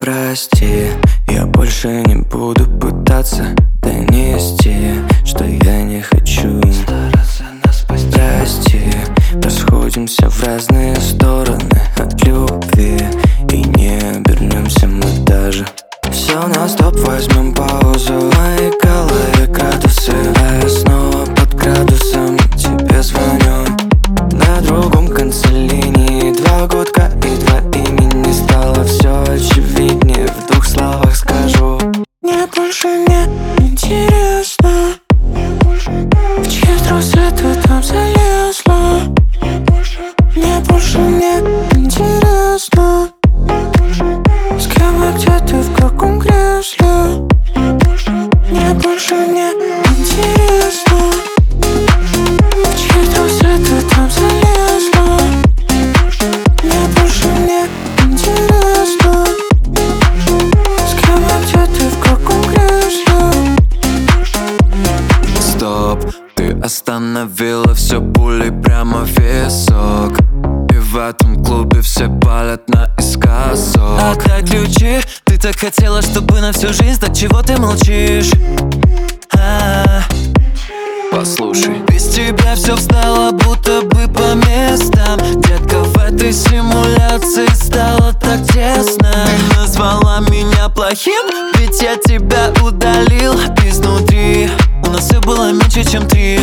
Прости, я больше не буду пытаться донести, что я не хочу стараться нас спасти. Прости, расходимся в разные стороны от любви, и не обернемся мы даже. Все на стоп, возьмем паузу. В моей голове градусы, а я снова под градусом тебе звоню. На другом конце линии 2 гудка и 2 имени. Стало все очевиднее, в 2 словах скажу: мне больше не интересно, в чьи трусы ты там залезла. Мне больше не интересно, с кем и где ты, в каком кресле. Мне больше не интересно, в чьи трусы ты там залезла. Мне больше не интересно, с кем и где ты, в каком кресле. Стоп, ты остановила все пулей прямо в висок. И в этом клубе все палят наискосок. Отдай ключи, ты так хотела, чтобы на всю жизнь. Так чего ты молчишь? Послушай, Без тебя все встало будто бы по местам. Детка, в этой симуляции стало так тесно. Ты назвала меня плохим, ведь я тебя удалил изнутри. У нас все было меньше, чем 3.